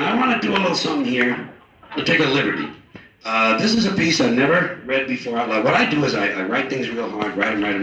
Now I want to do a little something here. I'll take a liberty. This is a piece I've never read before out loud. What I do is I write things real hard, write them.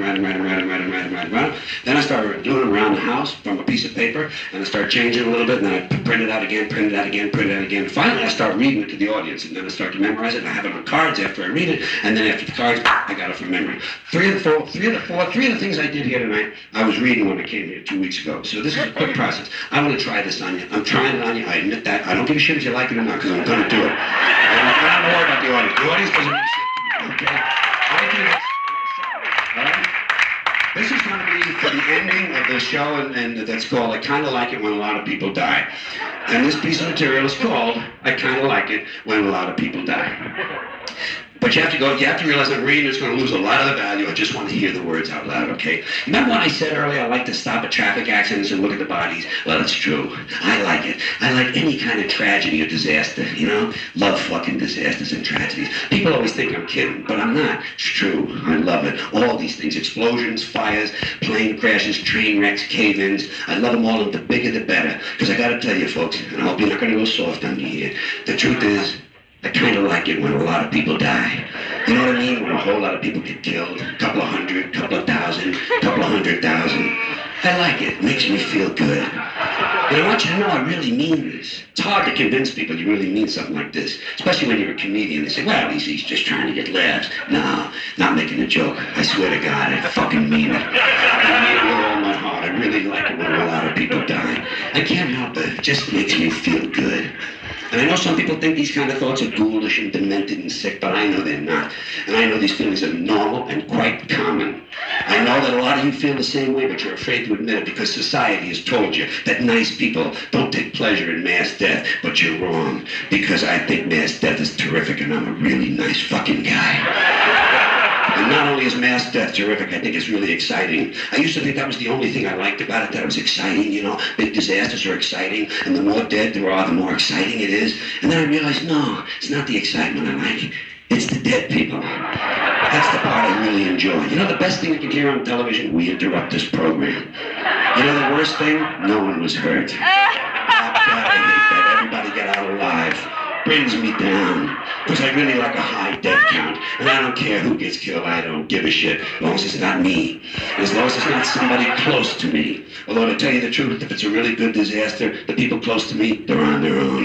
Then I start doing them around the house from a piece of paper, and I start changing a little bit, and then I print it out again. Finally, I start reading it to the audience, and then I start to memorize it, and I have it on cards after I read it, and then after the cards, I got it from memory. Three of the things I did here tonight, I was reading when I came here 2 weeks ago. So this is a quick process. I want to try this on you. I'm trying it on you. I admit that. I don't give a shit if you like it or not, because I'm going to do it. I don't worry about the audience. The audience doesn't really shit. Okay? I do this myself. All right? This is going to be for the ending of the show, and that's called I Kinda Like It When a Lot of People Die. And this piece of material is called I Kinda Like It When a Lot of People Die. But you have to realize I'm reading, it's going to lose a lot of the value. I just want to hear the words out loud, okay? Remember when I said earlier I like to stop at traffic accidents and look at the bodies? Well, it's true. I like it. I like any kind of tragedy or disaster, you know? Love fucking disasters and tragedies. People always think I'm kidding, but I'm not. It's true. I love it. All these things. Explosions, fires, plane crashes, train wrecks, cave-ins. I love them all, and the bigger the better. Because I got to tell you, folks, and I hope you're not going to go soft on me here, the truth is, I kind of like it when a lot of people die. You know what I mean? When a whole lot of people get killed. A couple of hundred, couple of thousand, couple of 100,000. I like it. It makes me feel good. And I want you to know I really mean this. It's hard to convince people you really mean something like this. Especially when you're a comedian. They say, well, he's just trying to get laughs. No, not making a joke. I swear to God, I fucking mean it. I mean it with all my heart. I really like it when a lot of people die. I can't help it. It just makes me feel good. And I know some people think these kind of thoughts are ghoulish and demented and sick, but I know they're not. And I know these feelings are normal and quite common. I know that a lot of you feel the same way, but you're afraid to admit it because society has told you that nice people don't take pleasure in mass death. But you're wrong, because I think mass death is terrific and I'm a really nice fucking guy. And not only is mass death terrific, I think it's really exciting. I used to think that was the only thing I liked about it, that it was exciting, you know. Big disasters are exciting, and the more dead there are, the more exciting it is. And then I realized, no, it's not the excitement I like. It's the dead people. That's the part I really enjoy. You know the best thing you can hear on television? We interrupt this program. You know the worst thing? No one was hurt. Oh, God, I hate that. Everybody get out alive. Brings me down, because I really like a high death count, and I don't care who gets killed, I don't give a shit, as long as it's not me, as long as it's not somebody close to me. Although to tell you the truth, if it's a really good disaster, the people close to me, they're on their own.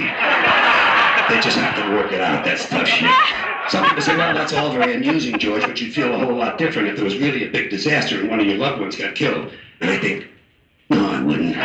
They just have to work it out, that's tough shit. Some people say, well, that's all very amusing, George, but you'd feel a whole lot different if there was really a big disaster and one of your loved ones got killed. And I think, no, I wouldn't.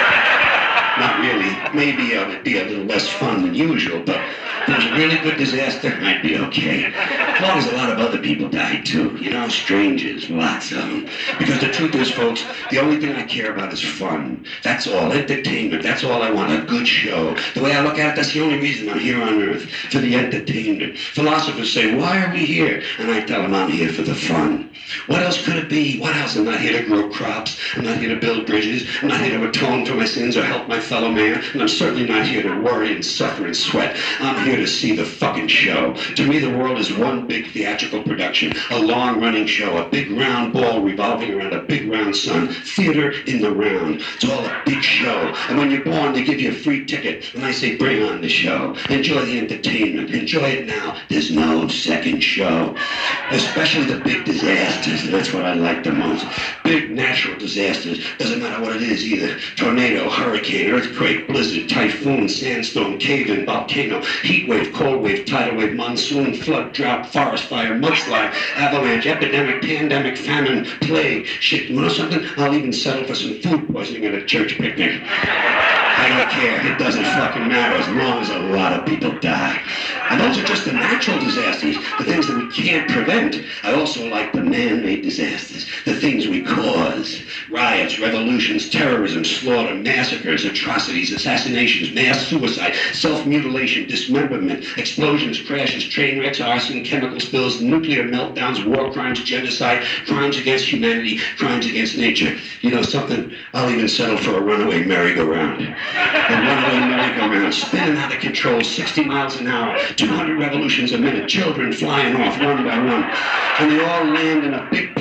Not really. Maybe it would be a little less fun than usual, but if it was a really good disaster, I'd be okay. As long as a lot of other people died too, you know, strangers, lots of them. Because the truth is, folks, the only thing I care about is fun. That's all. Entertainment. That's all I want. A good show. The way I look at it, that's the only reason I'm here on Earth, for the entertainment. Philosophers say, why are we here? And I tell them I'm here for the fun. What else could it be? What else? I'm not here to grow crops. I'm not here to build bridges. I'm not here to atone for my sins or help my fellow man. And I'm certainly not here to worry and suffer and sweat. I'm here to see the fucking show. To me, the world is one big theatrical production, a long-running show, a big round ball revolving around a big round sun. Theater in the round. It's all a big show. And when you're born, they give you a free ticket. And I say, bring on the show. Enjoy the entertainment. Enjoy it now. There's no second show. Especially the big disasters. And that's what I like the most. Big natural disasters. Doesn't matter what it is either. Tornado, hurricane, earthquake, blizzard, typhoon, sandstorm, cave-in, volcano, heat wave, cold wave, tidal wave, monsoon, flood, drought, forest fire, mudslide, avalanche, epidemic, pandemic, famine, plague. Shit, you know something? I'll even settle for some food poisoning at a church picnic. I don't care. It doesn't fucking matter as long as a lot of people die. And those are just the natural disasters, the things that we can't prevent. I also like the man-made disasters, the things we cause. Riots, revolutions, terrorism, slaughter, massacres, atrocities, assassinations, mass suicide, self-mutilation, dismemberment, explosions, crashes, train wrecks, arson, chemical spills, nuclear meltdowns, war crimes, genocide, crimes against humanity, crimes against nature. You know something? I'll even settle for a runaway merry-go-round. A runaway merry-go-round spinning out of control, 60 miles an hour, 200 revolutions a minute, children flying off one by one. And they all land in a big pile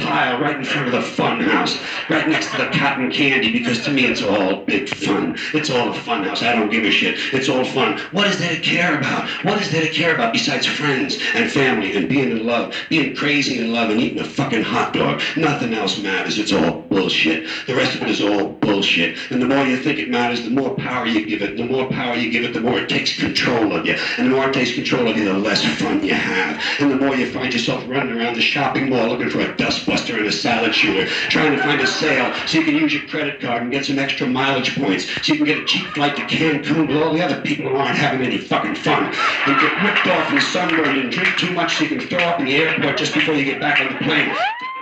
pile right in front of the fun house, right next to the cotton candy, because to me it's all big fun. It's all a fun house. I don't give a shit. It's all fun. What is there to care about? What is there to care about besides friends and family and being in love, being crazy in love and eating a fucking hot dog? Nothing else matters. It's all bullshit. The rest of it is all bullshit. And the more you think it matters, the more power you give it. The more power you give it, the more it takes control of you. And the more it takes control of you, the less fun you have. And the more you find yourself running around the shopping mall looking for a dustbuster and a salad shooter, trying to find a sale so you can use your credit card and get some extra mileage points so you can get a cheap flight to Cancun with all the other people who aren't having any fucking fun, and get ripped off and sunburned and drink too much so you can throw up in the airport just before you get back on the plane.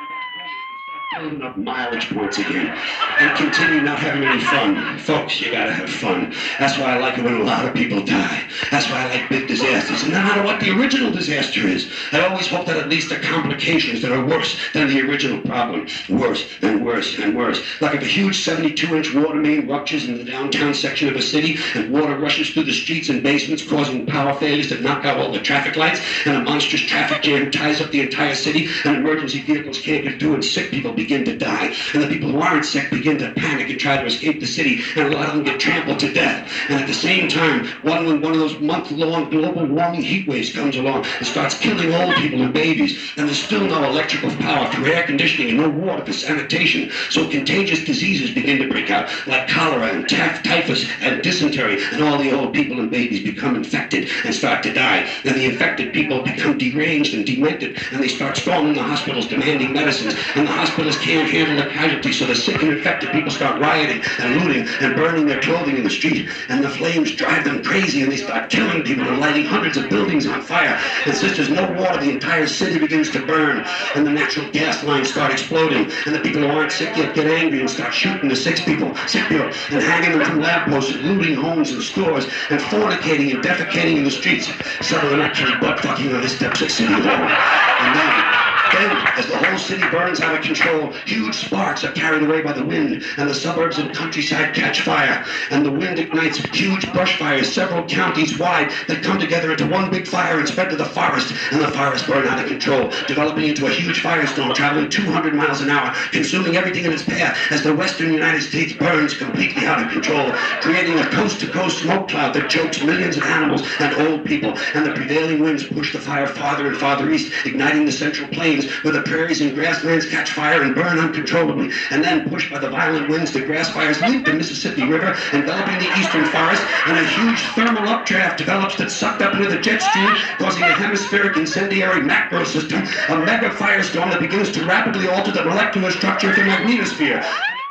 Building up mileage points again and continue not having any fun. Folks, you gotta have fun. That's why I like it when a lot of people die. That's why I like big disasters. And no matter what the original disaster is, I always hope that at least the complications that are worse than the original problem. Worse and worse and worse. Like if a huge 72-inch water main ruptures in the downtown section of a city and water rushes through the streets and basements causing power failures that knock out all the traffic lights, and a monstrous traffic jam ties up the entire city and emergency vehicles can't get through and sick people begin to die, and the people who aren't sick begin to panic and try to escape the city, and a lot of them get trampled to death. And at the same time, one of those month-long global warming heat waves comes along and starts killing old people and babies, and there's still no electrical power for air conditioning and no water for sanitation, so contagious diseases begin to break out, like cholera and typhus and dysentery, and all the old people and babies become infected and start to die, and the infected people become deranged and demented, and they start storming the hospitals demanding medicines, and the hospitals can't handle the casualties, so the sick and infected people start rioting and looting and burning their clothing in the street, and the flames drive them crazy, and they start killing people and lighting hundreds of buildings on fire, and since there's no water, the entire city begins to burn, and the natural gas lines start exploding, and the people who aren't sick yet get angry and start shooting the sick people, and hanging them from lampposts and looting homes and stores, and fornicating and defecating in the streets. Some of them actually butt-fucking on the steps of City Hall. And then, as the whole city burns out of control, huge sparks are carried away by the wind, and the suburbs and countryside catch fire, and the wind ignites huge brush fires several counties wide that come together into one big fire and spread to the forest, and the forests burn out of control, developing into a huge firestorm traveling 200 miles an hour, consuming everything in its path as the western United States burns completely out of control, creating a coast-to-coast smoke cloud that chokes millions of animals and old people, and the prevailing winds push the fire farther and farther east, igniting the central plains where the prairies and grasslands catch fire and burn uncontrollably, and then pushed by the violent winds, the grass fires leap the Mississippi River, enveloping the eastern forest, and a huge thermal updraft develops that's sucked up into the jet stream, causing a hemispheric incendiary macro system, a mega firestorm that begins to rapidly alter the molecular structure of the magnetosphere.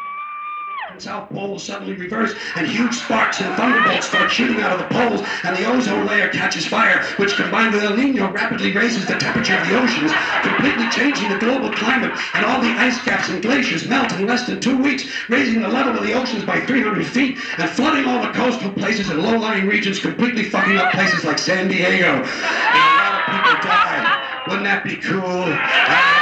South Pole suddenly reverse, and huge sparks and thunderbolts start shooting out of the poles, and the ozone layer catches fire, which combined with El Nino rapidly raises the temperature of the oceans, completely changing the global climate, and all the ice caps and glaciers melt in less than 2 weeks, raising the level of the oceans by 300 feet, and flooding all the coastal places and low-lying regions, completely fucking up places like San Diego. And a lot of people die. Wouldn't that be cool?